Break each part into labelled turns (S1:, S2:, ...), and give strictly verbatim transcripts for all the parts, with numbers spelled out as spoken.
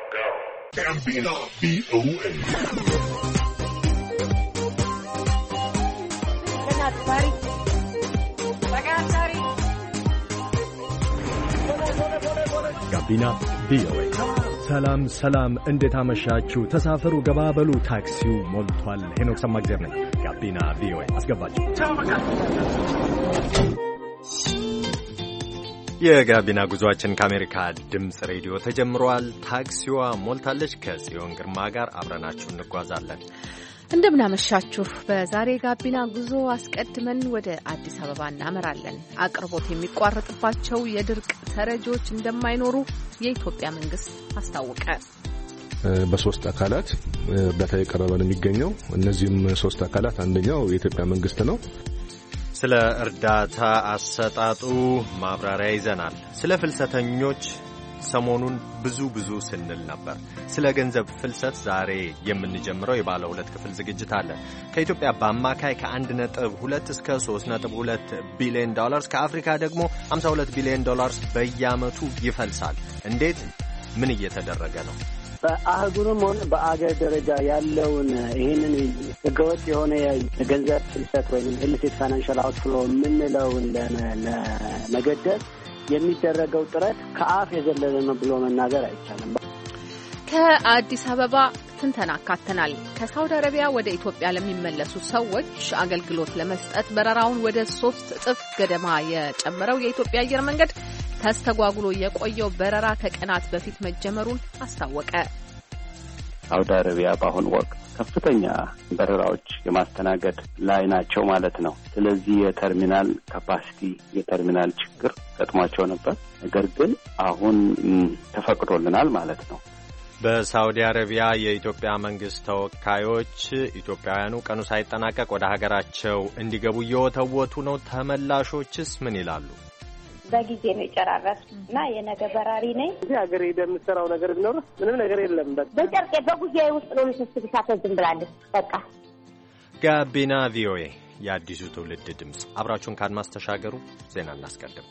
S1: go. Gambino V O A.
S2: ጋቢና ቪኦኤ። ሰላም ሰላም፣ እንዴት አመሻችሁ? ተሳፈሩ፣ ገባበሉ፣ ታክሲው ሞልቷል። ሄኖክ ሰማግዜር ነኝ። ጋቢና ቪኦኤ አስገባችሁ። የጋቢና ጉዟችን ከአሜሪካ ድምፅ ሬዲዮ ተጀምሯል። ታክሲዋ ሞልታለች። ከጽዮን ግርማ ጋር አብረናችሁ እንጓዛለን።
S3: እንደምናመሻችሁ። በዛሬ ጋቢና ጉዞ አስቀድመን ወደ አዲስ አበባ እናመራለን። አቅርቦት የሚቋረጥባቸው የድርቅ ተረጂዎች እንደማይኖሩ የኢትዮጵያ መንግስት አስታወቀ።
S4: በሶስት አካላት እርዳታ የቀረበ ነው የሚገኘው። እነዚህም ሶስት አካላት አንደኛው የኢትዮጵያ መንግስት ነው።
S2: ስለ እርዳታ አሰጣጡ ማብራሪያ ይዘናል። ስለ ፍልሰተኞች ሰሞኑን ብዙ ብዙ ስንል ነበር። ስለ ገንዘብ ፍልሰት ዛሬ የምንጀምረው የባለ ሁለት ክፍል ዝግጅት አለ። ከኢትዮጵያ በአማካይ ከአንድ ነጥብ ሁለት እስከ ሶስት ነጥብ ሁለት ቢሊዮን ዶላርስ ከአፍሪካ ደግሞ ሃምሳ ሁለት ቢሊዮን ዶላርስ በየዓመቱ ይፈልሳል። እንዴት? ምን እየተደረገ ነው?
S5: በአህጉሩም ሆነ በአገር ደረጃ ያለውን ይህንን ህገወጥ የሆነ የገንዘብ ፍልሰት ወይም ኢሊሲት ፋይናንሻል አውትፍሎ የምንለውን ለመገደብ የሚደረገው ጥረት ከአፍ የዘለለ ነው ብሎ መናገር አይቻልም።
S3: ከአዲስ አበባ ትንተና አካተናል። ከሳውዲ አረቢያ ወደ ኢትዮጵያ ለሚመለሱ ሰዎች አገልግሎት ለመስጠት በረራውን ወደ ሶስት እጥፍ ገደማ የጨመረው የኢትዮጵያ አየር መንገድ ተስተጓጉሎ የቆየው በረራ ከቀናት በፊት መጀመሩን አስታወቀ።
S6: ሳውዲ አረቢያ በአሁኑ ወቅት ከፍተኛ በረራዎች የማስተናገድ ላይ ናቸው ማለት ነው። ስለዚህ የተርሚናል ካፓሲቲ የተርሚናል ችግር ገጥሟቸው ነበር። ነገር ግን አሁን ተፈቅዶልናል ማለት ነው።
S2: በሳውዲ አረቢያ የኢትዮጵያ መንግስት ተወካዮች ኢትዮጵያውያኑ ቀኑ ሳይጠናቀቅ ወደ ሀገራቸው እንዲገቡ እየወተወቱ ነው። ተመላሾችስ ምን ይላሉ?
S7: በጊዜ ነው የጨራረስ እና የነገ በራሪ ነኝ።
S5: እዚህ ሀገር ሄደህ የምትሰራው ነገር ቢኖር ምንም ነገር የለም።
S7: በጨርቄ በጉዳይ ውስጥ ነው የምትስብሳት ዝም ብላለች። በቃ
S2: ጋቢና ቪኦኤ የአዲሱ ትውልድ ድምፅ። አብራችሁን ካድማስ ተሻገሩ። ዜና እናስቀድም።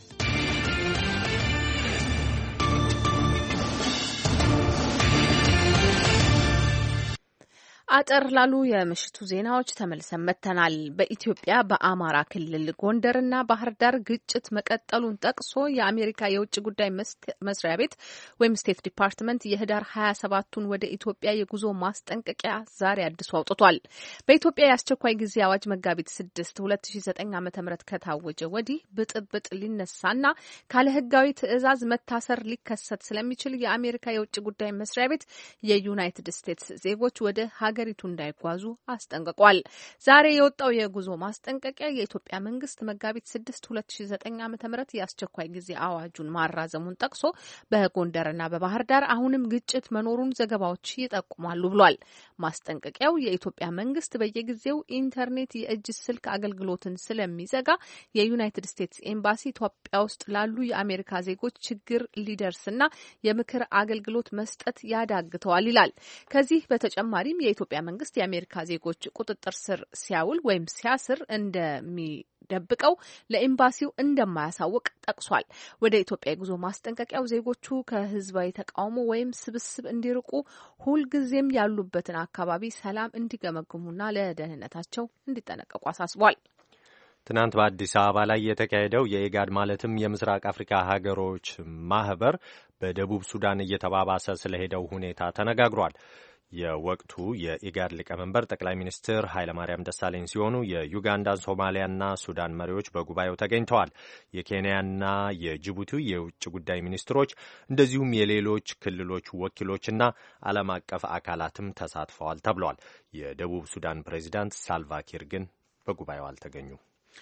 S3: አጠር ላሉ የምሽቱ ዜናዎች ተመልሰን መጥተናል። በኢትዮጵያ በአማራ ክልል ጎንደርና ባህር ዳር ግጭት መቀጠሉን ጠቅሶ የአሜሪካ የውጭ ጉዳይ መስሪያ ቤት ወይም ስቴት ዲፓርትመንት የህዳር ሀያ ሰባቱን ወደ ኢትዮጵያ የጉዞ ማስጠንቀቂያ ዛሬ አድሶ አውጥቷል። በኢትዮጵያ የአስቸኳይ ጊዜ አዋጅ መጋቢት ስድስት ሁለት ሺ ዘጠኝ ዓመተ ምህረት ከታወጀ ወዲህ ብጥብጥ ሊነሳና ካለ ህጋዊ ትዕዛዝ መታሰር ሊከሰት ስለሚችል የአሜሪካ የውጭ ጉዳይ መስሪያ ቤት የዩናይትድ ስቴትስ ዜጎች ወደ ሀገሪቱ እንዳይጓዙ አስጠንቅቋል። ዛሬ የወጣው የጉዞ ማስጠንቀቂያ የኢትዮጵያ መንግስት መጋቢት ስድስት ሁለት ሺ ዘጠኝ ዓመተ ምህረት የአስቸኳይ ጊዜ አዋጁን ማራዘሙን ጠቅሶ በጎንደርና በባህር ዳር አሁንም ግጭት መኖሩን ዘገባዎች ይጠቁማሉ ብሏል። ማስጠንቀቂያው የኢትዮጵያ መንግስት በየጊዜው ኢንተርኔት፣ የእጅ ስልክ አገልግሎትን ስለሚዘጋ የዩናይትድ ስቴትስ ኤምባሲ ኢትዮጵያ ውስጥ ላሉ የአሜሪካ ዜጎች ችግር ሊደርስና የምክር አገልግሎት መስጠት ያዳግተዋል ይላል። ከዚህ በተጨማሪም የኢትዮጵያ መንግስት የአሜሪካ ዜጎች ቁጥጥር ስር ሲያውል ወይም ሲያስር እንደሚደብቀው ለኤምባሲው እንደማያሳውቅ ጠቅሷል። ወደ ኢትዮጵያ የጉዞ ማስጠንቀቂያው ዜጎቹ ከህዝባዊ ተቃውሞ ወይም ስብስብ እንዲርቁ፣ ሁልጊዜም ያሉበትን አካባቢ ሰላም እንዲገመግሙና ለደህንነታቸው እንዲጠነቀቁ አሳስቧል።
S2: ትናንት በአዲስ አበባ ላይ የተካሄደው የኢጋድ ማለትም የምስራቅ አፍሪካ ሀገሮች ማህበር በደቡብ ሱዳን እየተባባሰ ስለሄደው ሁኔታ ተነጋግሯል። የወቅቱ የኢጋድ ሊቀመንበር ጠቅላይ ሚኒስትር ኃይለማርያም ደሳለኝ ሲሆኑ የዩጋንዳ፣ ሶማሊያና ሱዳን መሪዎች በጉባኤው ተገኝተዋል። የኬንያና የጅቡቲ የውጭ ጉዳይ ሚኒስትሮች እንደዚሁም የሌሎች ክልሎች ወኪሎችና ዓለም አቀፍ አካላትም ተሳትፈዋል ተብሏል። የደቡብ ሱዳን ፕሬዚዳንት ሳልቫኪር ግን በጉባኤው አልተገኙም።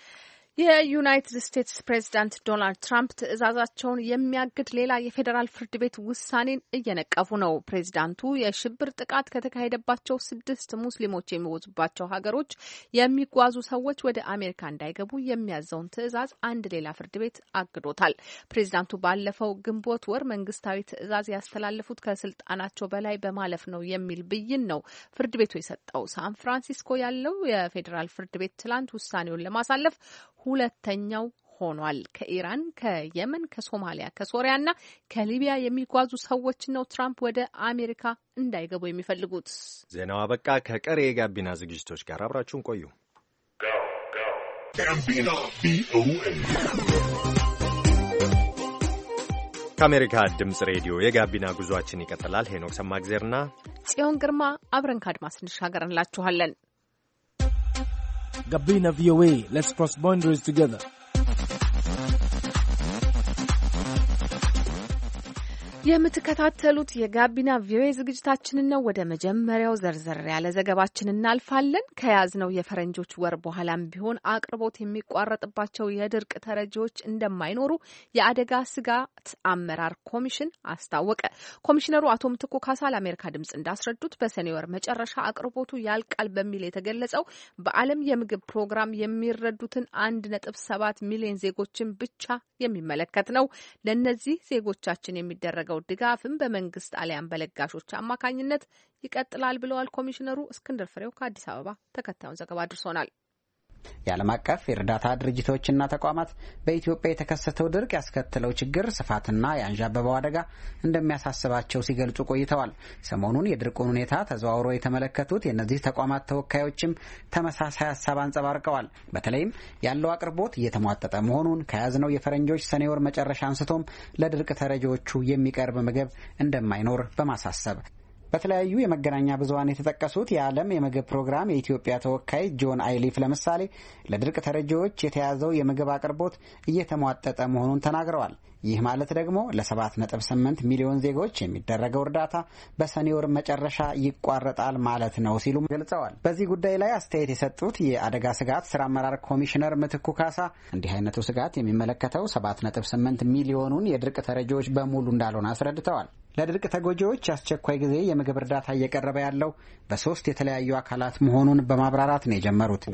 S3: የዩናይትድ ስቴትስ ፕሬዝዳንት ዶናልድ ትራምፕ ትዕዛዛቸውን የሚያግድ ሌላ የፌዴራል ፍርድ ቤት ውሳኔን እየነቀፉ ነው። ፕሬዝዳንቱ የሽብር ጥቃት ከተካሄደባቸው ስድስት ሙስሊሞች የሚወዙባቸው ሀገሮች የሚጓዙ ሰዎች ወደ አሜሪካ እንዳይገቡ የሚያዘውን ትዕዛዝ አንድ ሌላ ፍርድ ቤት አግዶታል። ፕሬዝዳንቱ ባለፈው ግንቦት ወር መንግስታዊ ትዕዛዝ ያስተላለፉት ከስልጣናቸው በላይ በማለፍ ነው የሚል ብይን ነው ፍርድ ቤቱ የሰጠው። ሳን ፍራንሲስኮ ያለው የፌዴራል ፍርድ ቤት ትላንት ውሳኔውን ለማሳለፍ ሁለተኛው ሆኗል። ከኢራን፣ ከየመን፣ ከሶማሊያ፣ ከሶሪያና ከሊቢያ የሚጓዙ ሰዎች ነው ትራምፕ ወደ አሜሪካ እንዳይገቡ የሚፈልጉት።
S2: ዜናው አበቃ። ከቀሪ የጋቢና ዝግጅቶች ጋር አብራችሁን ቆዩ። ከአሜሪካ ድምጽ ሬዲዮ የጋቢና ጉዟችን ይቀጥላል። ሄኖክ ሰማግዜርና
S3: ጽዮን ግርማ አብረን ከአድማስ እንሻገር እንላችኋለን።
S8: Gabina V O A. Let's cross boundaries together.
S3: የምትከታተሉት የጋቢና ቪኦኤ ዝግጅታችንን ነው። ወደ መጀመሪያው ዘርዘር ያለ ዘገባችን እናልፋለን። ከያዝነው የፈረንጆች ወር በኋላም ቢሆን አቅርቦት የሚቋረጥባቸው የድርቅ ተረጂዎች እንደማይኖሩ የአደጋ ስጋት አመራር ኮሚሽን አስታወቀ። ኮሚሽነሩ አቶ ምትኩ ካሳ ለአሜሪካ ድምጽ እንዳስረዱት በሰኔ ወር መጨረሻ አቅርቦቱ ያልቃል በሚል የተገለጸው በዓለም የምግብ ፕሮግራም የሚረዱትን አንድ ነጥብ ሰባት ሚሊዮን ዜጎችን ብቻ የሚመለከት ነው። ለእነዚህ ዜጎቻችን የሚደረገው ድጋፍም በመንግስት አሊያም በለጋሾች አማካኝነት ይቀጥላል ብለዋል ኮሚሽነሩ። እስክንድር ፍሬው ከአዲስ አበባ ተከታዩን ዘገባ አድርሶናል።
S9: የዓለም አቀፍ የእርዳታ ድርጅቶችና ተቋማት በኢትዮጵያ የተከሰተው ድርቅ ያስከተለው ችግር ስፋትና የአንዣበበው አደጋ እንደሚያሳስባቸው ሲገልጹ ቆይተዋል። ሰሞኑን የድርቁን ሁኔታ ተዘዋውሮ የተመለከቱት የእነዚህ ተቋማት ተወካዮችም ተመሳሳይ ሀሳብ አንጸባርቀዋል። በተለይም ያለው አቅርቦት እየተሟጠጠ መሆኑን፣ ከያዝነው የፈረንጆች ሰኔ ወር መጨረሻ አንስቶም ለድርቅ ተረጂዎቹ የሚቀርብ ምግብ እንደማይኖር በማሳሰብ በተለያዩ የመገናኛ ብዙኃን የተጠቀሱት የዓለም የምግብ ፕሮግራም የኢትዮጵያ ተወካይ ጆን አይሊፍ ለምሳሌ ለድርቅ ተረጂዎች የተያዘው የምግብ አቅርቦት እየተሟጠጠ መሆኑን ተናግረዋል። ይህ ማለት ደግሞ ለሰባት ነጥብ ስምንት ሚሊዮን ዜጎች የሚደረገው እርዳታ በሰኔ ወር መጨረሻ ይቋረጣል ማለት ነው ሲሉም ገልጸዋል። በዚህ ጉዳይ ላይ አስተያየት የሰጡት የአደጋ ስጋት ስራ አመራር ኮሚሽነር ምትኩ ካሳ እንዲህ አይነቱ ስጋት የሚመለከተው ሰባት ነጥብ ስምንት ሚሊዮኑን የድርቅ ተረጂዎች በሙሉ እንዳልሆነ አስረድተዋል። ለድርቅ ተጎጂዎች አስቸኳይ ጊዜ የምግብ እርዳታ እየቀረበ ያለው በሶስት የተለያዩ አካላት መሆኑን በማብራራት ነው የጀመሩት።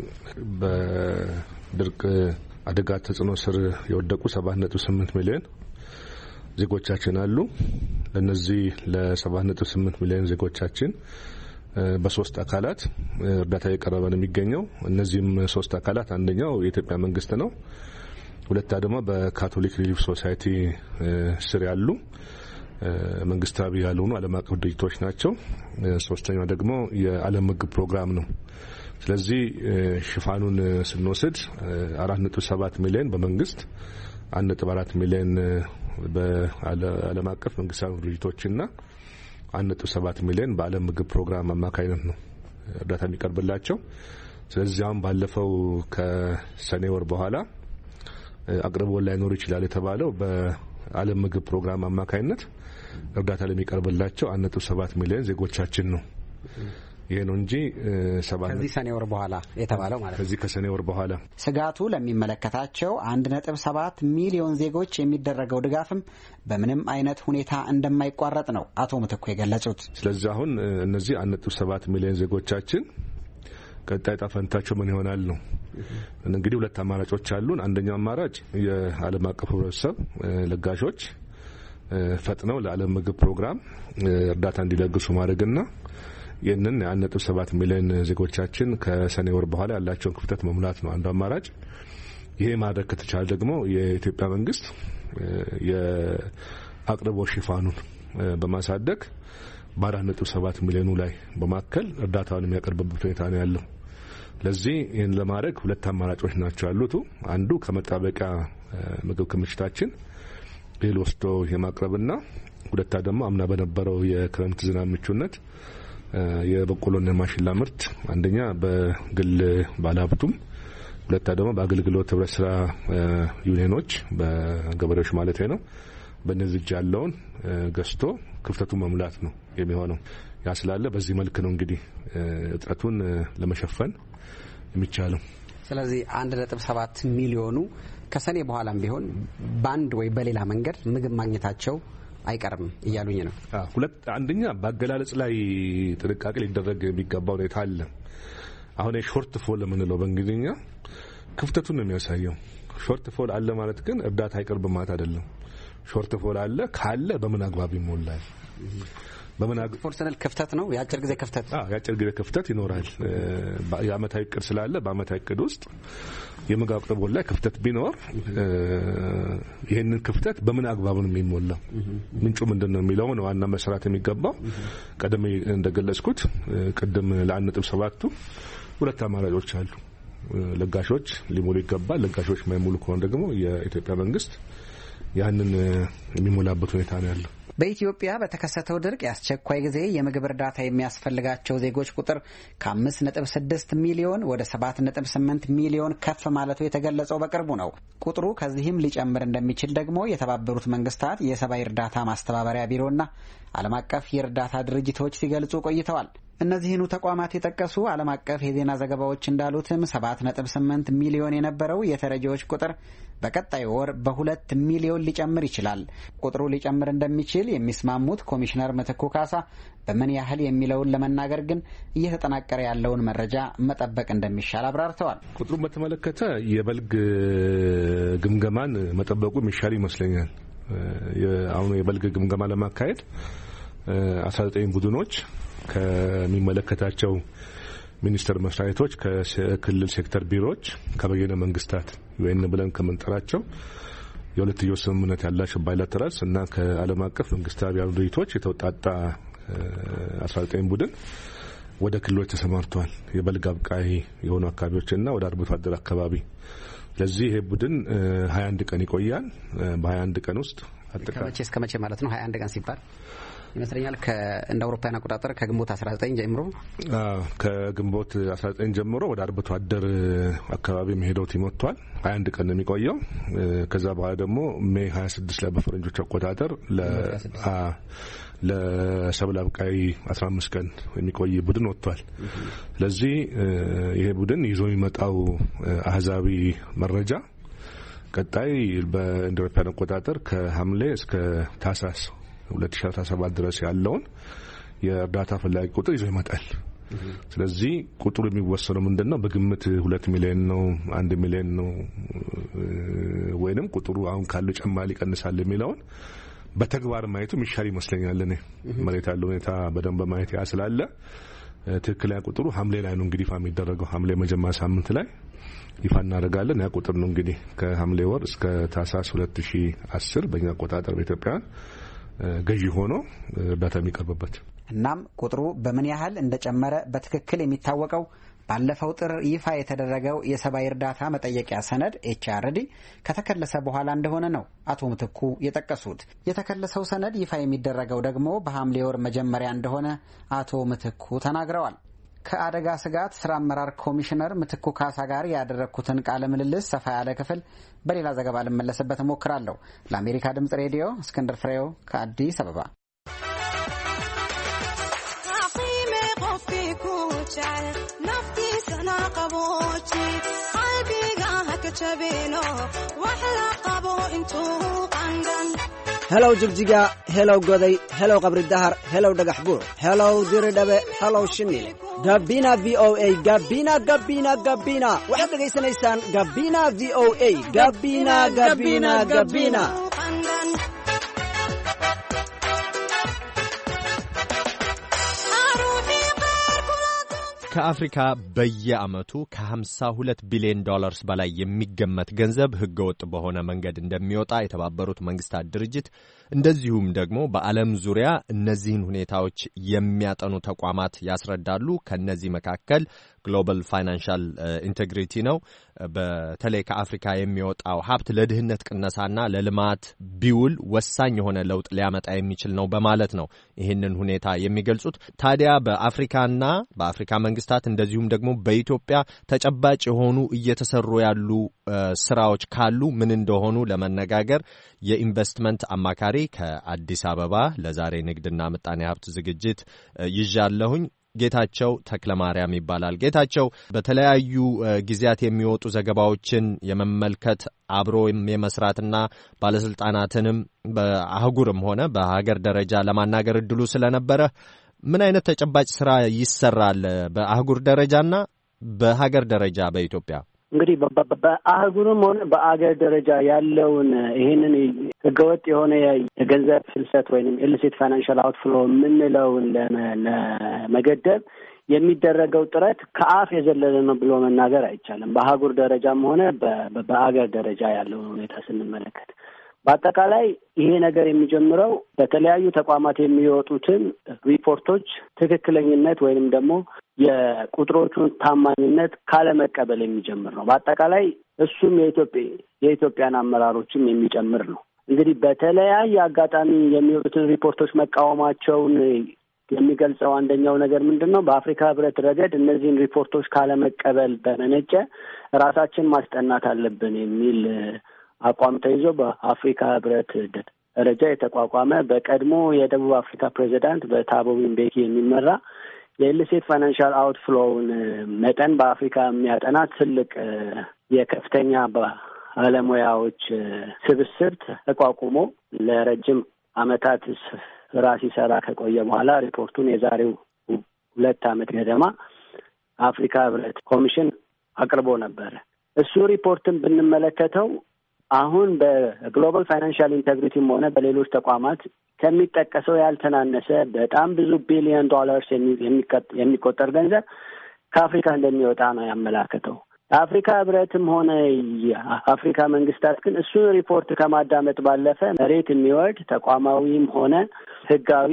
S4: በድርቅ አደጋ ተጽዕኖ ስር የወደቁ ሰባት ነጥብ ስምንት ሚሊዮን ዜጎቻችን አሉ። ለነዚህ ለሰባት ነጥብ ስምንት ሚሊዮን ዜጎቻችን በሶስት አካላት እርዳታ እየቀረበ ነው የሚገኘው። እነዚህም ሶስት አካላት አንደኛው የኢትዮጵያ መንግስት ነው። ሁለታ ደግሞ በካቶሊክ ሪሊፍ ሶሳይቲ ስር ያሉ መንግስታዊ ያልሆኑ ዓለም አቀፍ ድርጅቶች ናቸው። ሶስተኛው ደግሞ የዓለም ምግብ ፕሮግራም ነው። ስለዚህ ሽፋኑን ስንወስድ አራት ነጥብ ሰባት ሚሊዮን በመንግስት፣ አንድ ነጥብ አራት ሚሊዮን በዓለም አቀፍ መንግስታዊ ድርጅቶችና አንድ ነጥብ ሰባት ሚሊዮን በዓለም ምግብ ፕሮግራም አማካይነት ነው እርዳታ የሚቀርብላቸው። ስለዚህ አሁን ባለፈው ከሰኔ ወር በኋላ አቅርቦት ላይኖር ይችላል የተባለው በዓለም ምግብ ፕሮግራም አማካይነት እርዳታ ለሚቀርብላቸው አንድ ነጥብ ሰባት ሚሊዮን ዜጎቻችን ነው። ይሄ ነው እንጂ ሰባት
S9: ከዚህ ሰኔ ወር በኋላ የተባለው ማለት ነው።
S4: ከዚህ ከሰኔ ወር በኋላ
S9: ስጋቱ ለሚመለከታቸው አንድ ነጥብ ሰባት ሚሊዮን ዜጎች የሚደረገው ድጋፍም በምንም አይነት ሁኔታ እንደማይቋረጥ ነው አቶ ምትኩ የገለጹት።
S4: ስለዚህ አሁን እነዚህ አንድ ነጥብ ሰባት ሚሊዮን ዜጎቻችን ቀጣይ ጣፈንታቸው ምን ይሆናል ነው። እንግዲህ ሁለት አማራጮች አሉን። አንደኛው አማራጭ የዓለም አቀፍ ህብረተሰብ ለጋሾች ፈጥነው ለዓለም ምግብ ፕሮግራም እርዳታ እንዲለግሱ ማድረግና ይህንን የአንድ ነጥብ ሰባት ሚሊዮን ዜጎቻችን ከሰኔ ወር በኋላ ያላቸውን ክፍተት መሙላት ነው አንዱ አማራጭ። ይሄ ማድረግ ከተቻለ ደግሞ የኢትዮጵያ መንግስት የአቅርቦት ሽፋኑን በማሳደግ በአራት ነጥብ ሰባት ሚሊዮኑ ላይ በማከል እርዳታውን የሚያቀርብበት ሁኔታ ነው ያለው። ለዚህ ይህን ለማድረግ ሁለት አማራጮች ናቸው ያሉት። አንዱ ከመጣበቂያ ምግብ ክምችታችን እህል ወስዶ የማቅረብና ሁለታ ደግሞ አምና በነበረው የክረምት ዝናብ ምቹነት የበቆሎና ማሽላ ምርት አንደኛ በግል ባለሀብቱም ሁለታ ደግሞ በአገልግሎት ህብረት ስራ ዩኒየኖች በገበሬዎች ማለት ነው በነዚህ ያለውን ገዝቶ ክፍተቱ መሙላት ነው የሚሆነው። ያ ስላለ በዚህ መልክ ነው እንግዲህ እጥረቱን ለመሸፈን የሚቻለው።
S9: ስለዚህ አንድ ነጥብ ሰባት ሚሊዮኑ ከሰኔ በኋላም ቢሆን ባንድ ወይ በሌላ መንገድ ምግብ ማግኘታቸው አይቀርም እያሉኝ ነው።
S4: አዎ ሁለት አንደኛ በአገላለጽ ላይ ጥንቃቄ ሊደረግ የሚገባው ሁኔታ አለ። አሁን የሾርት ፎል የምንለው በእንግሊዝኛ ክፍተቱን ነው የሚያሳየው። ሾርት ፎል አለ ማለት ግን እርዳታ አይቀርብም ማለት አይደለም። ሾርት ፎል አለ ካለ በምን አግባብ ይሞላል። በመናገር
S9: ፎርሰናል ክፍተት ነው ያጭር ጊዜ ክፍተት
S4: አዎ ያጭር ጊዜ ክፍተት ይኖራል የአመታዊ እቅድ ስላለ በአመታዊ እቅድ ውስጥ የምግብ አቅርቦት ላይ ክፍተት ቢኖር ይሄንን ክፍተት በምን አግባብ ነው የሚሞላው ምንጩ ምንድነው የሚለው ነው ዋና መስራት የሚገባው ቀደም እንደገለጽኩት ቀደም ለአንድ ነጥብ ሰባት ሁለት አማራጮች አሉ ለጋሾች ሊሞሉ ይገባል ለጋሾች ማይሞሉ ከሆነ ደግሞ የኢትዮጵያ መንግስት ያንን የሚሞላበት ሁኔታ ነው ያለው
S9: በኢትዮጵያ በተከሰተው ድርቅ ያስቸኳይ ጊዜ የምግብ እርዳታ የሚያስፈልጋቸው ዜጎች ቁጥር ከአምስት ነጥብ ስድስት ሚሊዮን ወደ ሰባት ነጥብ ስምንት ሚሊዮን ከፍ ማለቱ የተገለጸው በቅርቡ ነው። ቁጥሩ ከዚህም ሊጨምር እንደሚችል ደግሞ የተባበሩት መንግስታት የሰብአዊ እርዳታ ማስተባበሪያ ቢሮና ዓለም አቀፍ የእርዳታ ድርጅቶች ሲገልጹ ቆይተዋል። እነዚህኑ ተቋማት የጠቀሱ ዓለም አቀፍ የዜና ዘገባዎች እንዳሉትም ሰባት ነጥብ ስምንት ሚሊዮን የነበረው የተረጂዎች ቁጥር በቀጣይ ወር በሁለት ሚሊዮን ሊጨምር ይችላል። ቁጥሩ ሊጨምር እንደሚችል የሚስማሙት ኮሚሽነር ምትኩ ካሳ በምን ያህል የሚለውን ለመናገር ግን እየተጠናቀረ ያለውን መረጃ መጠበቅ እንደሚሻል አብራርተዋል።
S4: ቁጥሩን በተመለከተ የበልግ ግምገማን መጠበቁ የሚሻል ይመስለኛል። አሁን የበልግ ግምገማ ለማካሄድ አስራ ዘጠኝ ቡድኖች ከሚመለከታቸው ሚኒስቴር መስሪያ ቤቶች ከክልል ሴክተር ቢሮዎች ከበየነ መንግስታት ወይን ብለን ከመንጠራቸው የሁለትዮሽ ስምምነት ያላቸው ባይላተራልስ እና ከዓለም አቀፍ መንግስታዊ ያሉ ድርጅቶች የተውጣጣ አስራ ዘጠኝ ቡድን ወደ ክልሎች ተሰማርተዋል የበልግ አብቃይ የሆኑ አካባቢዎችና ወደ አርብቶ አደር አካባቢ ለዚህ ይሄ ቡድን ሀያ አንድ ቀን ይቆያል በ21 አንድ ቀን ውስጥ
S9: አጠቃላይ ከመቼ እስከ መቼ ማለት ነው ሀያ አንድ ቀን ሲባል ይመስለኛል ከእንደ አውሮፓውያን አቆጣጠር ከግንቦት አስራ ዘጠኝ ጀምሮ
S4: ከግንቦት አስራ ዘጠኝ ጀምሮ ወደ አርብቶ አደር አካባቢ መሄደው ይመጥቷል ሀያ አንድ ቀን የሚቆየው ከዛ በኋላ ደግሞ ሜይ ሀያ ስድስት ላይ በፈረንጆች አቆጣጠር ለ ለሰብል አብቃይ አስራ አምስት ቀን የሚቆይ ቡድን ወጥቷል ስለዚህ ይሄ ቡድን ይዞ የሚመጣው አህዛቢ መረጃ ቀጣይ በእንደ አውሮፓውያን አቆጣጠር ከሐምሌ እስከ ታህሳስ ሁለት ሺህ አስራ ሰባት ድረስ ያለውን የእርዳታ ፈላጊ ቁጥር ይዞ ይመጣል ስለዚህ ቁጥሩ የሚወሰነው ምንድነው በግምት ሁለት ሚሊዮን ነው አንድ ሚሊዮን ነው ወይንም ቁጥሩ አሁን ካለው ጨማሪ ይቀንሳል የሚለውን በተግባር ማየቱ የሚሻል ይመስለኛል እኔ መሬት ያለው ሁኔታ በደንብ ማየት ያስላለ ትክክለኛ ቁጥሩ ሐምሌ ላይ ነው እንግዲህ ፋም ይደረገው ሐምሌ መጀመሪያ ሳምንት ላይ ይፋ እናደርጋለን ያ ቁጥር ነው እንግዲህ ከሐምሌ ወር እስከ ታህሳስ ሁለት ሺህ አስር በእኛ አቆጣጠር በኢትዮጵያ ገዢ ሆኖ እርዳታ የሚቀርብበት
S9: እናም ቁጥሩ በምን ያህል እንደጨመረ በትክክል የሚታወቀው ባለፈው ጥር ይፋ የተደረገው የሰብአዊ እርዳታ መጠየቂያ ሰነድ ኤች አር ዲ ከተከለሰ በኋላ እንደሆነ ነው አቶ ምትኩ የጠቀሱት። የተከለሰው ሰነድ ይፋ የሚደረገው ደግሞ በሐምሌ ወር መጀመሪያ እንደሆነ አቶ ምትኩ ተናግረዋል። ከአደጋ ስጋት ስራ አመራር ኮሚሽነር ምትኩ ካሳ ጋር ያደረኩትን ቃለ ምልልስ ሰፋ ያለ ክፍል በሌላ ዘገባ ልመለስበት እሞክራለሁ። ለአሜሪካ ድምጽ ሬዲዮ እስክንድር ፍሬው ከአዲስ አበባ።
S10: helow jigjiga helow goday helow qabri dahar helow dhagax buur helow diridhabe helow shinil gabina v o a gabina gabina gabina waxaad dhegaysanaysaan gabina v o a gabina gabina gabina
S2: ከአፍሪካ በየዓመቱ ከሀምሳ ሁለት ቢሊዮን ዶላርስ በላይ የሚገመት ገንዘብ ህገወጥ በሆነ መንገድ እንደሚወጣ የተባበሩት መንግስታት ድርጅት እንደዚሁም ደግሞ በዓለም ዙሪያ እነዚህን ሁኔታዎች የሚያጠኑ ተቋማት ያስረዳሉ። ከነዚህ መካከል ግሎባል ፋይናንሻል ኢንቴግሪቲ ነው። በተለይ ከአፍሪካ የሚወጣው ሀብት ለድህነት ቅነሳና ለልማት ቢውል ወሳኝ የሆነ ለውጥ ሊያመጣ የሚችል ነው በማለት ነው ይህንን ሁኔታ የሚገልጹት። ታዲያ በአፍሪካና በአፍሪካ መንግስታት እንደዚሁም ደግሞ በኢትዮጵያ ተጨባጭ የሆኑ እየተሰሩ ያሉ ስራዎች ካሉ ምን እንደሆኑ ለመነጋገር የኢንቨስትመንት አማካሪ ከአዲስ አበባ ለዛሬ ንግድና ምጣኔ ሀብት ዝግጅት ይዣለሁኝ። ጌታቸው ተክለማርያም ይባላል። ጌታቸው በተለያዩ ጊዜያት የሚወጡ ዘገባዎችን የመመልከት አብሮ የመስራትና ባለስልጣናትንም በአህጉርም ሆነ በሀገር ደረጃ ለማናገር እድሉ ስለነበረ ምን አይነት ተጨባጭ ስራ ይሰራል በአህጉር ደረጃና በሀገር ደረጃ በኢትዮጵያ?
S5: እንግዲህ በአህጉርም ሆነ በአገር ደረጃ ያለውን ይህንን ህገወጥ የሆነ የገንዘብ ፍልሰት ወይም ኢሊሲት ፋይናንሻል አውትፍሎ የምንለውን ለመገደብ የሚደረገው ጥረት ከአፍ የዘለለ ነው ብሎ መናገር አይቻልም። በአህጉር ደረጃም ሆነ በአገር ደረጃ ያለውን ሁኔታ ስንመለከት በአጠቃላይ ይሄ ነገር የሚጀምረው በተለያዩ ተቋማት የሚወጡትን ሪፖርቶች ትክክለኝነት ወይንም ደግሞ የቁጥሮቹን ታማኝነት ካለመቀበል የሚጀምር ነው። በአጠቃላይ እሱም የኢትዮጵያ የኢትዮጵያን አመራሮችም የሚጨምር ነው። እንግዲህ በተለያየ አጋጣሚ የሚወጡትን ሪፖርቶች መቃወማቸውን የሚገልጸው አንደኛው ነገር ምንድን ነው? በአፍሪካ ህብረት ረገድ እነዚህን ሪፖርቶች ካለመቀበል በመነጨ ራሳችን ማስጠናት አለብን የሚል አቋም ተይዞ በአፍሪካ ህብረት ደረጃ የተቋቋመ በቀድሞ የደቡብ አፍሪካ ፕሬዚዳንት በታቦ ምቤኪ የሚመራ የኢሊሲት ፋይናንሻል አውትፍሎውን መጠን በአፍሪካ የሚያጠና ትልቅ የከፍተኛ ባለሙያዎች ስብስብ ተቋቁሞ ለረጅም ዓመታት ስራ ሲሰራ ከቆየ በኋላ ሪፖርቱን የዛሬው ሁለት ዓመት ገደማ አፍሪካ ህብረት ኮሚሽን አቅርቦ ነበረ። እሱ ሪፖርትን ብንመለከተው አሁን በግሎባል ፋይናንሻል ኢንቴግሪቲም ሆነ በሌሎች ተቋማት ከሚጠቀሰው ያልተናነሰ በጣም ብዙ ቢሊዮን ዶላርስ የሚቆጠር ገንዘብ ከአፍሪካ እንደሚወጣ ነው ያመላከተው። የአፍሪካ ህብረትም ሆነ የአፍሪካ መንግስታት ግን እሱን ሪፖርት ከማዳመጥ ባለፈ መሬት የሚወርድ ተቋማዊም ሆነ ህጋዊ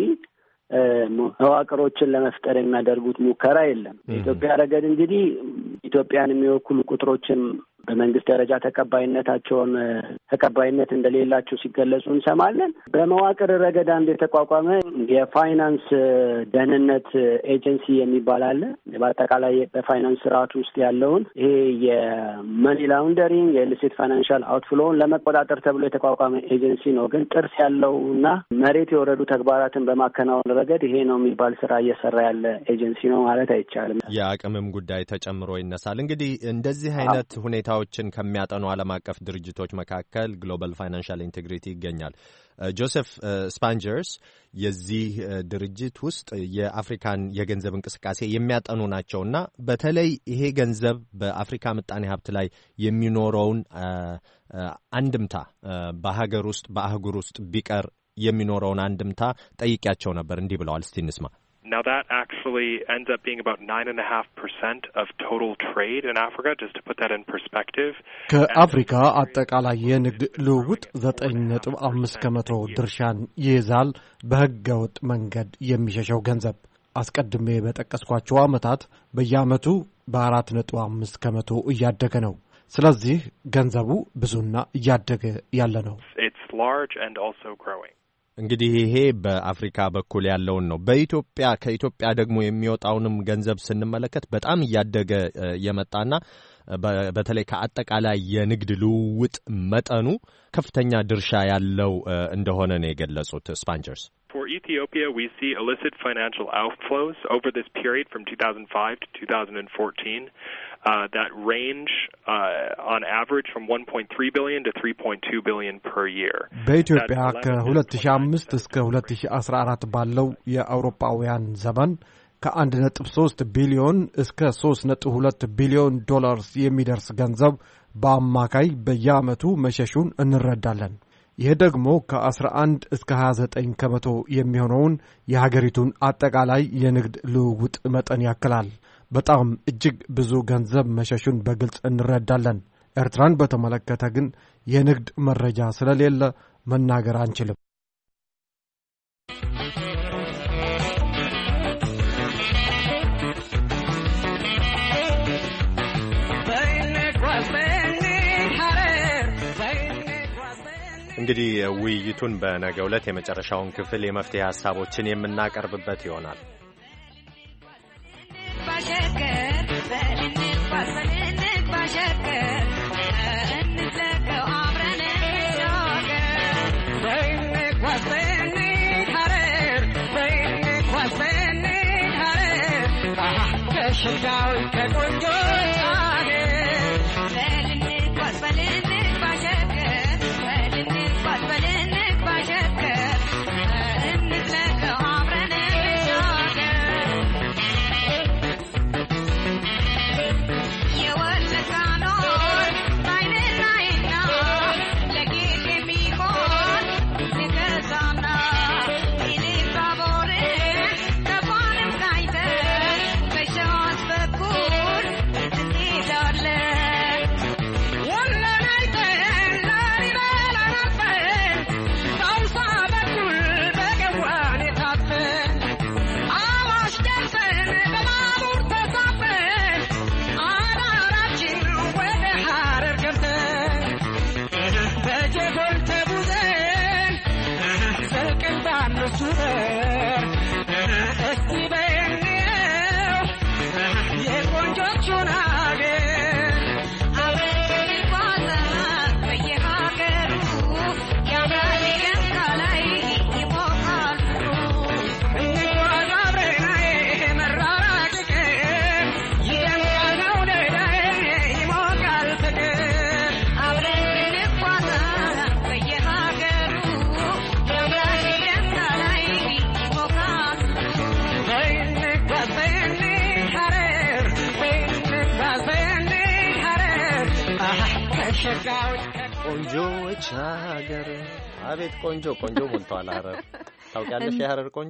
S5: መዋቅሮችን ለመፍጠር የሚያደርጉት ሙከራ የለም። በኢትዮጵያ ረገድ እንግዲህ ኢትዮጵያን የሚወክሉ ቁጥሮችን በመንግስት ደረጃ ተቀባይነታቸውን ተቀባይነት እንደሌላቸው ሲገለጹ እንሰማለን። በመዋቅር ረገድ አንድ የተቋቋመ የፋይናንስ ደህንነት ኤጀንሲ የሚባል አለ። በአጠቃላይ በፋይናንስ ስርዓት ውስጥ ያለውን ይሄ የመኒ ላውንደሪንግ የኢሊሲት ፋይናንሻል አውትፍሎውን ለመቆጣጠር ተብሎ የተቋቋመ ኤጀንሲ ነው። ግን ጥርስ ያለውና መሬት የወረዱ ተግባራትን በማከናወን ረገድ ይሄ ነው የሚባል ስራ እየሰራ ያለ ኤጀንሲ ነው ማለት አይቻልም።
S2: የአቅምም ጉዳይ ተጨምሮ ይነሳል። እንግዲህ እንደዚህ አይነት ሁኔታ ችን ከሚያጠኑ ዓለም አቀፍ ድርጅቶች መካከል ግሎባል ፋይናንሻል ኢንቴግሪቲ ይገኛል። ጆሴፍ ስፓንጀርስ የዚህ ድርጅት ውስጥ የአፍሪካን የገንዘብ እንቅስቃሴ የሚያጠኑ ናቸውና በተለይ ይሄ ገንዘብ በአፍሪካ ምጣኔ ሀብት ላይ የሚኖረውን አንድምታ በሀገር ውስጥ በአህጉር ውስጥ ቢቀር የሚኖረውን አንድምታ ጠይቄያቸው ነበር። እንዲህ ብለዋል። እስቲ እንስማ።
S11: Now that actually ends up being about nine and a half percent of total trade in Africa, just to put that in perspective.
S12: ከአፍሪካ አጠቃላይ የንግድ ልውውጥ ዘጠኝ ነጥብ አምስት ከመቶ ድርሻን ይይዛል። በህገወጥ መንገድ የሚሸሸው ገንዘብ አስቀድሜ በጠቀስኳቸው ዓመታት በየዓመቱ በአራት ነጥብ አምስት ከመቶ እያደገ ነው። ስለዚህ ገንዘቡ ብዙና እያደገ ያለ ነው።
S11: It's large and also growing.
S2: እንግዲህ ይሄ በአፍሪካ በኩል ያለውን ነው። በኢትዮጵያ ከኢትዮጵያ ደግሞ የሚወጣውንም ገንዘብ ስንመለከት በጣም እያደገ የመጣና በተለይ ከአጠቃላይ የንግድ ልውውጥ መጠኑ ከፍተኛ ድርሻ ያለው እንደሆነ ነው የገለጹት ስፓንጀርስ።
S11: For Ethiopia, we see illicit financial outflows over this period from two thousand five to two thousand fourteen uh, that range uh, on average from one point three billion to three point two billion per year.
S12: በኢትዮጵያ ከ2005 እስከ ሁለት ሺህ አስራ አራት ባለው የአውሮፓውያን ዘመን ከአንድ ነጥብ ሶስት ቢሊዮን እስከ ሶስት ነጥብ ሁለት ቢሊዮን ዶላርስ የሚደርስ ገንዘብ በአማካይ በየዓመቱ መሸሹን እንረዳለን። ይህ ደግሞ ከአስራ አንድ እስከ ሀያ ዘጠኝ ከመቶ የሚሆነውን የሀገሪቱን አጠቃላይ የንግድ ልውውጥ መጠን ያክላል። በጣም እጅግ ብዙ ገንዘብ መሸሹን በግልጽ እንረዳለን። ኤርትራን በተመለከተ ግን የንግድ መረጃ ስለሌለ መናገር አንችልም።
S2: እንግዲህ ውይይቱን በነገው ዕለት የመጨረሻውን ክፍል የመፍትሄ ሐሳቦችን የምናቀርብበት ይሆናል።
S13: You
S2: ቆንጆች ሀገር አቤት ቆንጆ ቆንጆ ሞልቷል። ሐረር ታውቂያለሽ? የሐረር ቆንጆ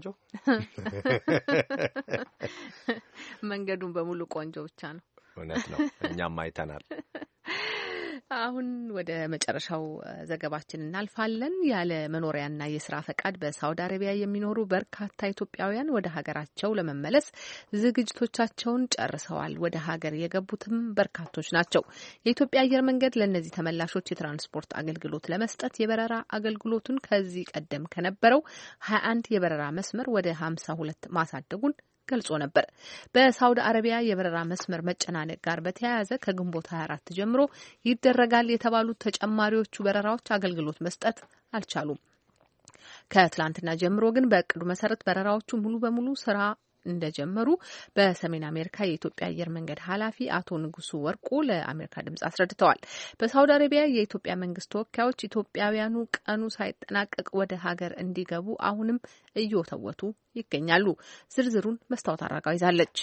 S3: መንገዱን በሙሉ ቆንጆ ብቻ ነው።
S2: እውነት ነው። እኛም አይተናል።
S3: አሁን ወደ መጨረሻው ዘገባችን እናልፋለን። ያለ መኖሪያና የስራ ፈቃድ በሳውዲ አረቢያ የሚኖሩ በርካታ ኢትዮጵያውያን ወደ ሀገራቸው ለመመለስ ዝግጅቶቻቸውን ጨርሰዋል። ወደ ሀገር የገቡትም በርካቶች ናቸው። የኢትዮጵያ አየር መንገድ ለእነዚህ ተመላሾች የትራንስፖርት አገልግሎት ለመስጠት የበረራ አገልግሎቱን ከዚህ ቀደም ከነበረው ሀያ አንድ የበረራ መስመር ወደ ሀምሳ ሁለት ማሳደጉን ገልጾ ነበር። በሳውዲ አረቢያ የበረራ መስመር መጨናነቅ ጋር በተያያዘ ከግንቦት ሀያ አራት ጀምሮ ይደረጋል የተባሉት ተጨማሪዎቹ በረራዎች አገልግሎት መስጠት አልቻሉም። ከትላንትና ጀምሮ ግን በእቅዱ መሰረት በረራዎቹ ሙሉ በሙሉ ስራ እንደጀመሩ በሰሜን አሜሪካ የኢትዮጵያ አየር መንገድ ኃላፊ አቶ ንጉሱ ወርቁ ለአሜሪካ ድምጽ አስረድተዋል። በሳውዲ አረቢያ የኢትዮጵያ መንግስት ተወካዮች ኢትዮጵያውያኑ ቀኑ ሳይጠናቀቅ ወደ ሀገር እንዲገቡ አሁንም እየወተወቱ ይገኛሉ። ዝርዝሩን መስታወት አራጋው ይዛለች።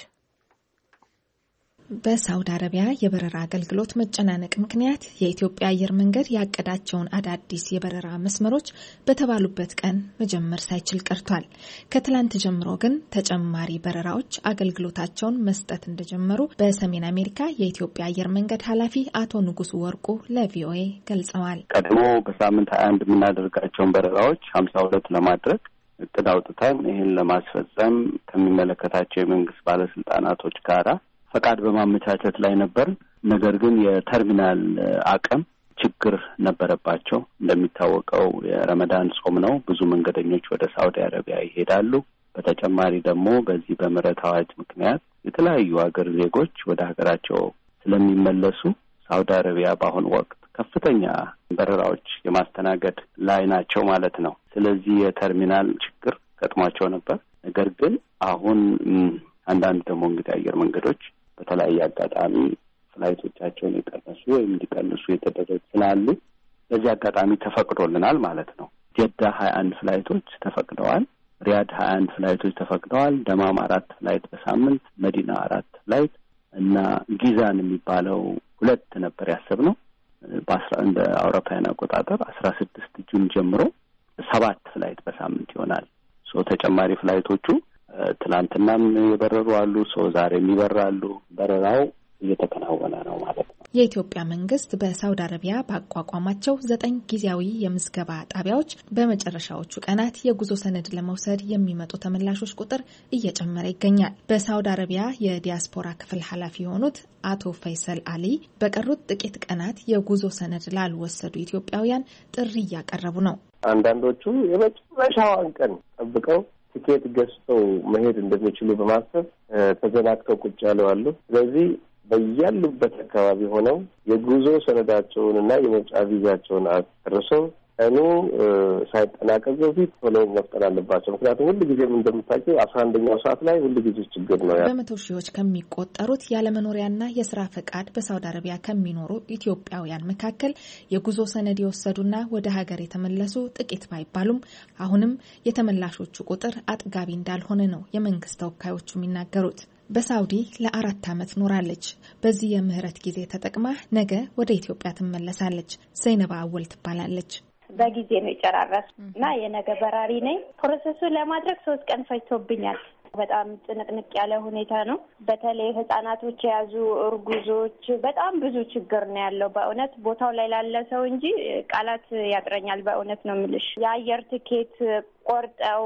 S13: በሳውዲ አረቢያ የበረራ አገልግሎት መጨናነቅ ምክንያት የኢትዮጵያ አየር መንገድ ያቀዳቸውን አዳዲስ የበረራ መስመሮች በተባሉበት ቀን መጀመር ሳይችል ቀርቷል። ከትላንት ጀምሮ ግን ተጨማሪ በረራዎች አገልግሎታቸውን መስጠት እንደጀመሩ በሰሜን አሜሪካ የኢትዮጵያ አየር መንገድ ኃላፊ አቶ ንጉሱ ወርቁ ለቪኦኤ ገልጸዋል።
S6: ቀድሞ በሳምንት ሀያ አንድ የምናደርጋቸውን በረራዎች ሀምሳ ሁለት ለማድረግ እቅድ አውጥተን ይህን ለማስፈጸም ከሚመለከታቸው የመንግስት ባለስልጣናቶች ጋራ ፈቃድ በማመቻቸት ላይ ነበር። ነገር ግን የተርሚናል አቅም ችግር ነበረባቸው። እንደሚታወቀው የረመዳን ጾም ነው። ብዙ መንገደኞች ወደ ሳውዲ አረቢያ ይሄዳሉ። በተጨማሪ ደግሞ በዚህ በምህረት አዋጅ ምክንያት የተለያዩ ሀገር ዜጎች ወደ ሀገራቸው ስለሚመለሱ ሳውዲ አረቢያ በአሁኑ ወቅት ከፍተኛ በረራዎች የማስተናገድ ላይ ናቸው ማለት ነው። ስለዚህ የተርሚናል ችግር ገጥሟቸው ነበር። ነገር ግን አሁን አንዳንድ ደግሞ እንግዲህ አየር መንገዶች በተለያየ አጋጣሚ ፍላይቶቻቸውን የቀነሱ ወይም እንዲቀንሱ የተደረጉ ስላሉ በዚህ አጋጣሚ ተፈቅዶልናል ማለት ነው። ጀዳ ሀያ አንድ ፍላይቶች ተፈቅደዋል። ሪያድ ሀያ አንድ ፍላይቶች ተፈቅደዋል። ደማም አራት ፍላይት በሳምንት፣ መዲና አራት ፍላይት እና ጊዛን የሚባለው ሁለት ነበር ያሰብነው በአስራ እንደ አውሮፓውያን አቆጣጠር አስራ ስድስት ጁን ጀምሮ ሰባት ፍላይት በሳምንት ይሆናል። ሶ ተጨማሪ ፍላይቶቹ ትላንትናም የበረሩ አሉ። ሶ ዛሬም ይበራሉ። በረራው እየተከናወነ ነው ማለት ነው።
S13: የኢትዮጵያ መንግስት በሳውዲ አረቢያ ባቋቋማቸው ዘጠኝ ጊዜያዊ የምዝገባ ጣቢያዎች በመጨረሻዎቹ ቀናት የጉዞ ሰነድ ለመውሰድ የሚመጡ ተመላሾች ቁጥር እየጨመረ ይገኛል። በሳውዲ አረቢያ የዲያስፖራ ክፍል ኃላፊ የሆኑት አቶ ፈይሰል አሊ በቀሩት ጥቂት ቀናት የጉዞ ሰነድ ላልወሰዱ ኢትዮጵያውያን ጥሪ እያቀረቡ ነው።
S14: አንዳንዶቹ የመጨረሻዋን ቀን ጠብቀው ቲኬት ገዝተው መሄድ እንደሚችሉ በማሰብ ተዘናግተው ቁጭ ያለው አሉ። ስለዚህ በያሉበት አካባቢ ሆነው የጉዞ ሰነዳቸውን እና የመውጫ ቪዛቸውን አስጨርሰው ቀኑ ሳይጠናቀቅ በፊት ቶሎ መፍጠን አለባቸው። ምክንያቱም ሁሉ ጊዜም እንደምታውቂው አስራ አንደኛው ሰዓት ላይ ሁሉ ጊዜ ችግር ነው።
S13: በመቶ ሺዎች ከሚቆጠሩት ያለመኖሪያና የስራ ፈቃድ በሳውዲ አረቢያ ከሚኖሩ ኢትዮጵያውያን መካከል የጉዞ ሰነድ የወሰዱና ወደ ሀገር የተመለሱ ጥቂት ባይባሉም አሁንም የተመላሾቹ ቁጥር አጥጋቢ እንዳልሆነ ነው የመንግስት ተወካዮቹ የሚናገሩት። በሳውዲ ለአራት ዓመት ኖራለች። በዚህ የምህረት ጊዜ ተጠቅማ ነገ ወደ ኢትዮጵያ ትመለሳለች። ዘይነባ አወል ትባላለች።
S7: በጊዜ ነው የጨራረስኩ እና የነገ በራሪ ነኝ። ፕሮሰሱ ለማድረግ ሶስት ቀን ፈጅቶብኛል። በጣም ጥንቅንቅ ያለ ሁኔታ ነው። በተለይ ህጻናቶች የያዙ እርጉዞች በጣም ብዙ ችግር ነው ያለው። በእውነት ቦታው ላይ ላለ ሰው እንጂ ቃላት ያጥረኛል። በእውነት ነው የምልሽ። የአየር ትኬት ቆርጠው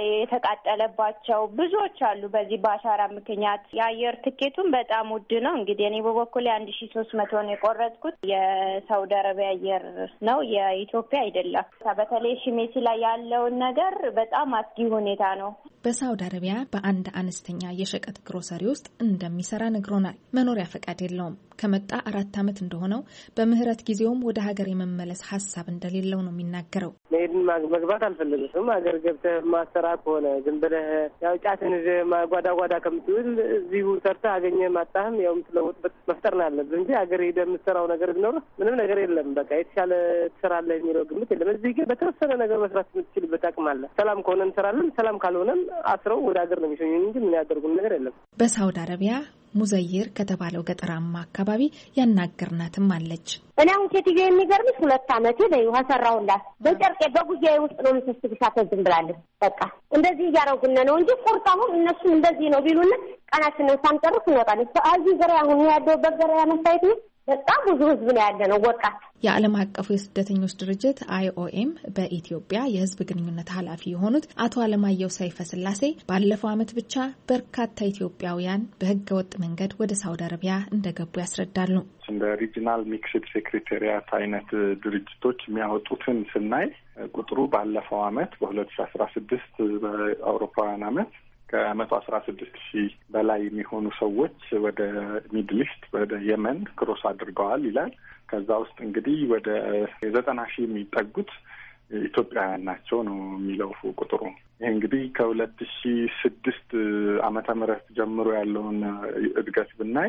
S7: የተቃጠለባቸው ብዙዎች አሉ። በዚህ በአሻራ ምክንያት የአየር ትኬቱን በጣም ውድ ነው። እንግዲህ እኔ በበኩሌ አንድ ሺ ሶስት መቶ ነው የቆረጥኩት። የሳውዲ አረቢያ አየር ነው፣ የኢትዮጵያ አይደለም። በተለይ ሽሜሲ ላይ ያለውን ነገር በጣም አስጊ ሁኔታ ነው።
S13: በሳውዲ አረቢያ በአንድ አነስተኛ የሸቀጥ ግሮሰሪ ውስጥ እንደሚሰራ ነግሮናል። መኖሪያ ፈቃድ የለውም። ከመጣ አራት ዓመት እንደሆነው በምህረት ጊዜውም ወደ ሀገር የመመለስ ሀሳብ እንደሌለው ነው የሚናገረው።
S15: መሄድን መግባት አልፈልግም። ሀገር ገብተህ ማሰራ ከሆነ ዝም ብለህ ያው ጫትን ጓዳ ጓዳ ከምትውል እዚሁ ሰርተህ አገኘህ ማጣህም ያው የምትለውጥበት መፍጠር ነው ያለብህ እንጂ ሀገር ሄደህ የምትሰራው ነገር ቢኖር ምንም ነገር የለም። በቃ የተሻለ ትሰራለህ የሚለው ግምት የለም። እዚህ ግን በተወሰነ ነገር መስራት የምትችልበት አቅም አለ። ሰላም ከሆነ እንሰራለን፣ ሰላም ካልሆነም አስረው ወደ ሀገር ነው የሚሸኙን እንጂ ምን ያደርጉን ነገር የለም።
S13: በሳውዲ አረቢያ ሙዘይር ከተባለው ገጠራማ አካባቢ ያናገርናትም አለች።
S16: እኔ አሁን ሴትዮ የሚገርምሽ ሁለት ዓመቴ በይዋ ሰራውላት በጨርቄ በጉያዬ ውስጥ ነው የምትስብሳት ዝም ብላለች። በቃ እንደዚህ እያደረጉን ነው እንጂ ቁርጣው እነሱ እንደዚህ ነው ቢሉን ቀናችንን ሳንጨርስ እንወጣለን። እዚህ ገራ አሁን ያለው በገራ ያመሳይት በጣም ብዙ ህዝብ ነው ያለ ነው ወጣት።
S13: የዓለም አቀፉ የስደተኞች ድርጅት አይ ኦ ኤም በኢትዮጵያ የህዝብ ግንኙነት ኃላፊ የሆኑት አቶ አለማየሁ ሰይፈ ስላሴ ባለፈው ዓመት ብቻ በርካታ ኢትዮጵያውያን በህገ ወጥ መንገድ ወደ ሳውዲ አረቢያ እንደገቡ ያስረዳሉ።
S17: እንደ ሪጂናል ሚክስድ ሴክሬታሪያት አይነት ድርጅቶች የሚያወጡትን ስናይ ቁጥሩ ባለፈው ዓመት በሁለት ሺህ አስራ ስድስት በአውሮፓውያን ዓመት ከመቶ አስራ ስድስት ሺህ በላይ የሚሆኑ ሰዎች ወደ ሚድል ኢስት ወደ የመን ክሮስ አድርገዋል ይላል። ከዛ ውስጥ እንግዲህ ወደ ዘጠና ሺህ የሚጠጉት ኢትዮጵያውያን ናቸው ነው የሚለው ቁጥሩ። ይህ እንግዲህ ከሁለት ሺህ ስድስት ዓመተ ምህረት ጀምሮ ያለውን እድገት ብናይ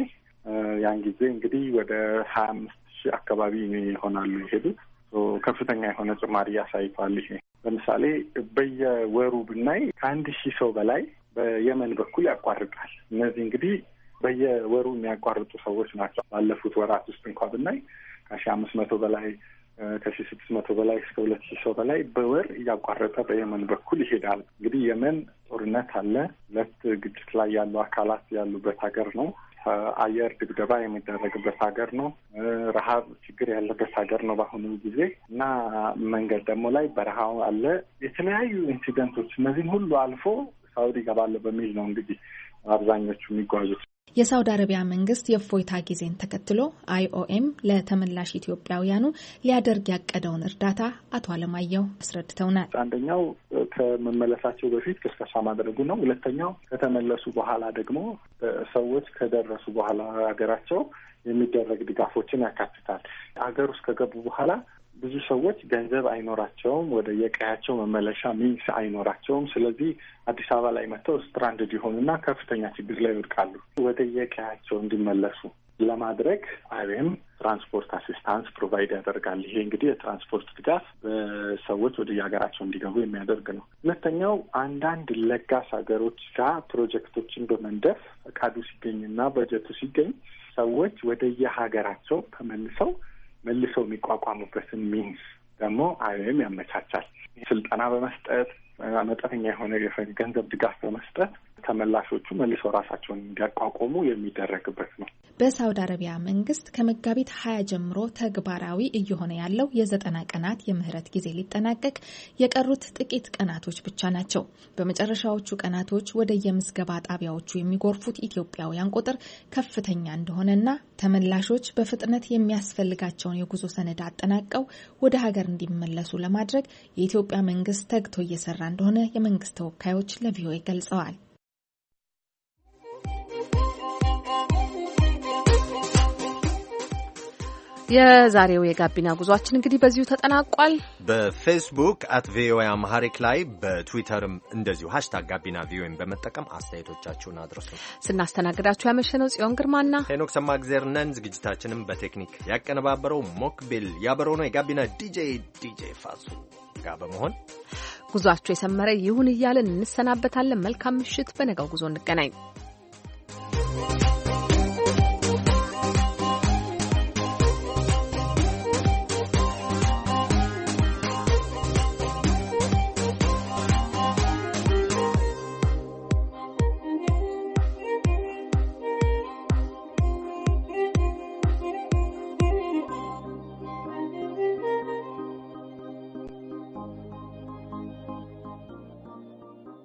S17: ያን ጊዜ እንግዲህ ወደ ሀያ አምስት ሺህ አካባቢ ይሆናሉ የሄዱት። ከፍተኛ የሆነ ጭማሪ ያሳይቷል። ይሄ ለምሳሌ በየወሩ ብናይ ከአንድ ሺህ ሰው በላይ በየመን በኩል ያቋርጣል። እነዚህ እንግዲህ በየወሩ የሚያቋርጡ ሰዎች ናቸው። ባለፉት ወራት ውስጥ እንኳን ብናይ ከሺህ አምስት መቶ በላይ ከሺህ ስድስት መቶ በላይ እስከ ሁለት ሺህ ሰው በላይ በወር እያቋረጠ በየመን በኩል ይሄዳል። እንግዲህ የመን ጦርነት አለ። ሁለት ግጭት ላይ ያሉ አካላት ያሉበት ሀገር ነው። አየር ድብደባ የሚደረግበት ሀገር ነው። ረሀብ ችግር ያለበት ሀገር ነው በአሁኑ ጊዜ እና መንገድ ደግሞ ላይ በረሃው አለ። የተለያዩ ኢንሲደንቶች እነዚህን ሁሉ አልፎ ሳውዲ ገባለሁ በሚል ነው እንግዲህ አብዛኞቹ የሚጓዙት።
S13: የሳውዲ አረቢያ መንግስት የእፎይታ ጊዜን ተከትሎ አይ ኦ ኤም ለተመላሽ ኢትዮጵያውያኑ ሊያደርግ ያቀደውን እርዳታ አቶ አለማየሁ አስረድተውናል።
S17: አንደኛው ከመመለሳቸው በፊት ቅስቀሳ ማድረጉ ነው። ሁለተኛው ከተመለሱ በኋላ ደግሞ ሰዎች ከደረሱ በኋላ ሀገራቸው የሚደረግ ድጋፎችን ያካትታል። ሀገር ውስጥ ከገቡ በኋላ ብዙ ሰዎች ገንዘብ አይኖራቸውም፣ ወደ የቀያቸው መመለሻ ሚንስ አይኖራቸውም። ስለዚህ አዲስ አበባ ላይ መጥተው ስትራንድድ ይሆኑና ከፍተኛ ችግር ላይ ይወድቃሉ። ወደ የቀያቸው እንዲመለሱ ለማድረግ አይኤም ትራንስፖርት አሲስታንስ ፕሮቫይድ ያደርጋል። ይሄ እንግዲህ የትራንስፖርት ድጋፍ በሰዎች ወደ የሀገራቸው እንዲገቡ የሚያደርግ ነው። ሁለተኛው አንዳንድ ለጋስ ሀገሮች ጋር ፕሮጀክቶችን በመንደፍ ፈቃዱ ሲገኝና በጀቱ ሲገኝ ሰዎች ወደ የሀገራቸው ተመልሰው መልሰው የሚቋቋሙበትን ሚንስ ደግሞ አይኤም ያመቻቻል። ስልጠና በመስጠት መጠነኛ የሆነ ገንዘብ ድጋፍ በመስጠት ተመላሾቹ መልሰው ራሳቸውን እንዲያቋቁሙ የሚደረግበት ነው።
S13: በሳውዲ አረቢያ መንግስት ከመጋቢት ሀያ ጀምሮ ተግባራዊ እየሆነ ያለው የዘጠና ቀናት የምህረት ጊዜ ሊጠናቀቅ የቀሩት ጥቂት ቀናቶች ብቻ ናቸው። በመጨረሻዎቹ ቀናቶች ወደ የምዝገባ ጣቢያዎቹ የሚጎርፉት ኢትዮጵያውያን ቁጥር ከፍተኛ እንደሆነና ተመላሾች በፍጥነት የሚያስፈልጋቸውን የጉዞ ሰነድ አጠናቀው ወደ ሀገር እንዲመለሱ ለማድረግ የኢትዮጵያ መንግስት ተግቶ እየሰራ እንደሆነ የመንግስት ተወካዮች ለቪኦኤ ገልጸዋል።
S3: የዛሬው የጋቢና ጉዟችን እንግዲህ በዚሁ ተጠናቋል።
S2: በፌስቡክ አት ቪኦኤ አማሃሪክ ላይ በትዊተርም እንደዚሁ ሃሽታግ ጋቢና ቪኦኤን በመጠቀም አስተያየቶቻችሁን አድርሱ።
S3: ስናስተናግዳችሁ ያመሸነው ጽዮን ግርማና
S2: ሄኖክ ሰማግዜር ነን። ዝግጅታችንም በቴክኒክ ያቀነባበረው ሞክቢል ያበረው ነው። የጋቢና ዲጄ ዲጄ ፋሱ ጋር በመሆን
S3: ጉዟችሁ የሰመረ ይሁን እያለን እንሰናበታለን። መልካም ምሽት። በነገው ጉዞ እንገናኝ።